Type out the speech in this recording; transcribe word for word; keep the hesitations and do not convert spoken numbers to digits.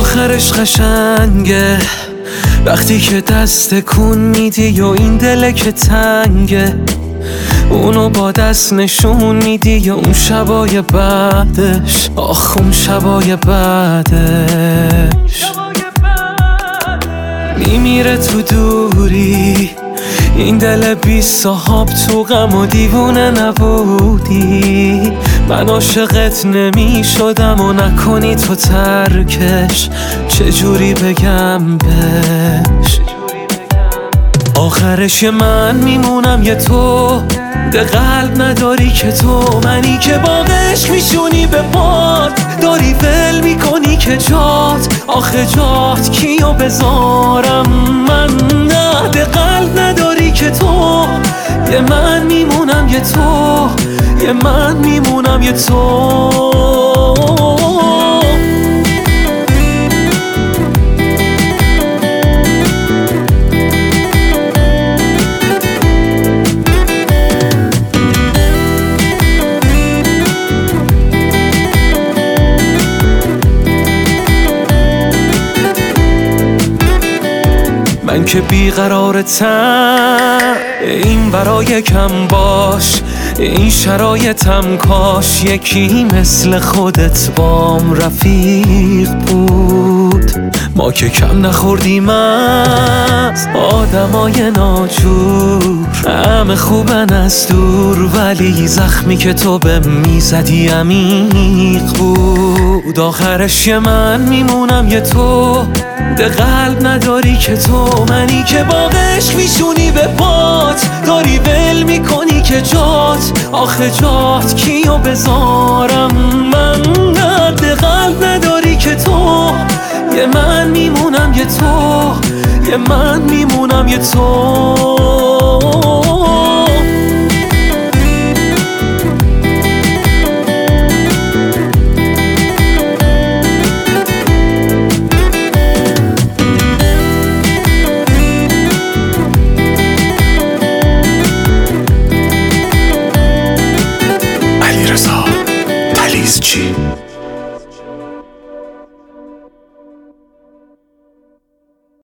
آخرش قشنگه وقتی که دست کن میدی و این دله که تنگه، اونو با دست نشون میدی یا اون شبای بعدش، آخ اون شبای بعدش میمیره تو دوری. این دل بی صاحب تو غم و دیوونه نبودی، من عاشقت نمی شدم و نکنی تو ترکش، چجوری بگم بهش. آخرش یه من میمونم یه تو، ده قلب نداری که تو، منی که با عشق میشونی به باد، داری ول میکنی که جات، آخه جات کیو بذارم من. نه ده قلب نداری که تو، یه من میمونم یه تو، یه من میمونم یه تو. من که بیقرارتم این برای کم باش، این شرایطم کاش یکی مثل خودت بام رفیق بود. ما که کم نخوردیم از آدمای ناجور، همه خوبن از دور، ولی زخمی که تو به میزدی عمیق بود. آخرش یه من میمونم یه تو، ده قلب نداری که تو، منی که با عشق میشونی به پات، داری ول میکنی که جات، آخه جات کیو بذارم من. ده قلب نداری که تو، یه من میمونم یه تو، یه من میمونم یه تو.